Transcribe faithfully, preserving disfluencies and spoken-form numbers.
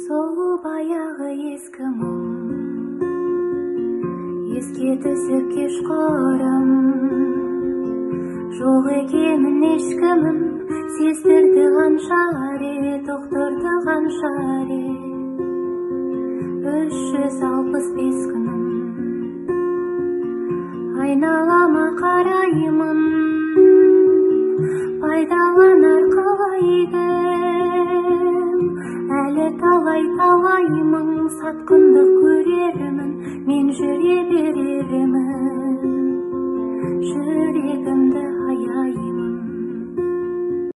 Сол баяғы ескі мұң еске түсіп кешқұрым, жоқ екенін ешкімім сездірді қанша рет, ұқтырды қанша рет. Үш жүз алпыс бес күнім айналама қараймын, пайдаланар қалайды әлі талай-талай мың сатқындық көрермін, мен жүре берермін жүрегімді